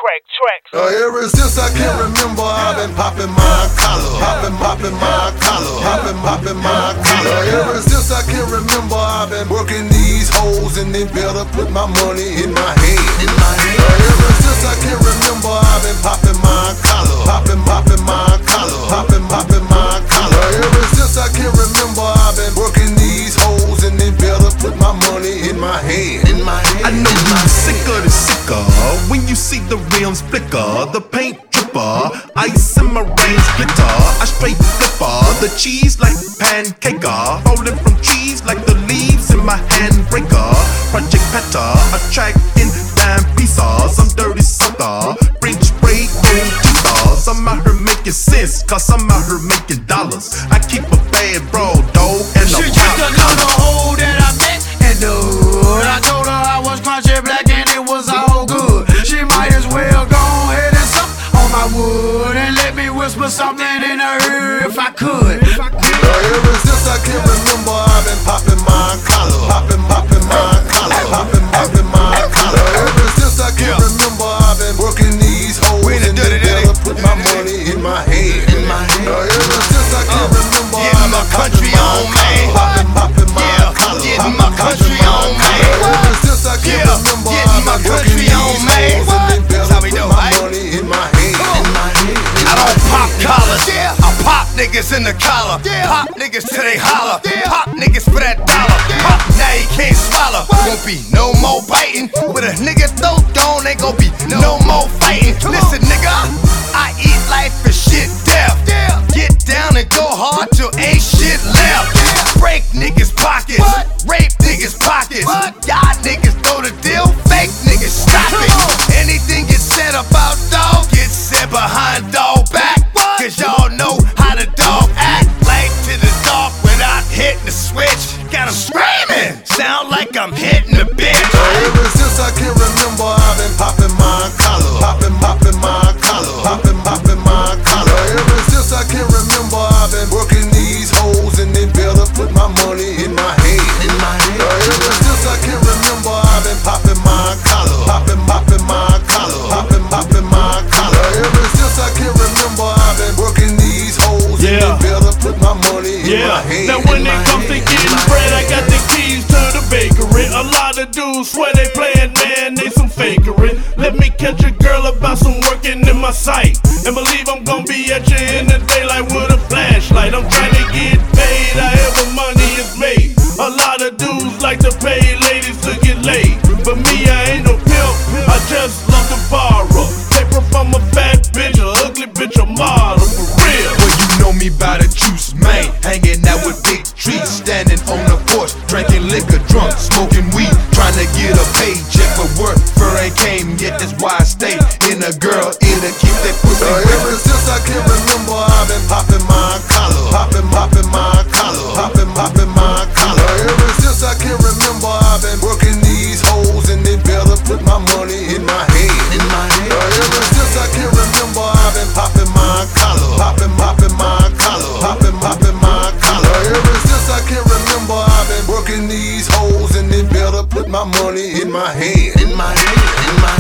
Ever since I can remember, I've been popping my collar, popping my collar, popping my collar. Ever since I can remember, I've been working these hoes, and they better put my money in my hand. Ever since I can remember, I've been popping my collar, popping my collar, popping my collar. Ever since I can remember, I've been working these hoes, and they better put my money in my hand. I know you sicker than sicker when you see the rims flicker, the paint dripper, ice in my range glitter. I straight flipper, the cheese like pancaker, falling from trees like the leaves in my handbreaker. Project Petter, attracting dime pieces. I'm dirty sucker, French spray on cheetahs. I'm out here making sense, cause I'm out here making dollars. I keep a bad bro, dog, and she a just another hoe that I met and dude, I told her I was crunchy black and it was all good. She might as well go ahead and suck on my wood and let me whisper something in her ear if I could. Ever since I can remember, I've been popping my collar, popping my collar, popping my collar. Ever since I can remember, I've been working these hoes, and they better put my money in my hand. Ever since I can remember, I've been country on, man. Popping my collar, getting my country on, man. Ever since I can remember, I've been working these hoes, and they better put my money in my hand. I don't pop collars, I pop niggas in the collar. Pop niggas till they holler. Pop niggas for that dollar. Pop, now you can't swallow. Won't be no more biting. With a nigga throat gone, ain't gon' be no more fighting. Listen, nigga, I eat life for shit death. Get down and go hard till ain't shit left. Break niggas' pockets, rape niggas' pockets. Y'all niggas know the deal, fake niggas stop it. Anything gets said about dog gets said behind dog back. Cause y'all know how the dog act. Light to the dark without hitting the switch. Got 'em screaming, sound like I'm hitting the bitch. Ever since I can remember, I've been popping my collar, popping my collar, popping my collar. Ever since I can remember, I've been working these hoes, and they better put my money in my hand. Ever since I can remember, I've been popping my collar, popping my collar, popping my collar. Ever since I can remember, I've been working these hoes, and they better put my money in my hand. Now when it comes to getting bread, I got the keys to the bakery. A lot of dudes swear they playin', man, they some fakery. Let me catch a girl about some working in my sight, and believe I'm gon' be at you in the daylight with a flashlight. I'm trying to get paid however money is made. A lot of dudes like to pay ladies to get laid, but me, I ain't no pimp, I just love to borrow paper from a fat bitch, a ugly bitch, a model, for real. Well, you know me by the juice, man. Hanging out with big trees, standing on the porch, drinking liquor, drunk, smoking weed, trying to get a paycheck for work. Fur ain't came yet, that's why I stay in a girl ear to keep that pussy wet. Ever since I can remember, I've been popping my collar, popping my collar, popping my collar. Ever since I can remember, I've been working these hoes, and they better put my money in my hand. Ever since I can remember, I've been popping my collar, popping my collar, popping my collar. Ever since I can remember, I've been working these hoes, and they better put my money in my hand.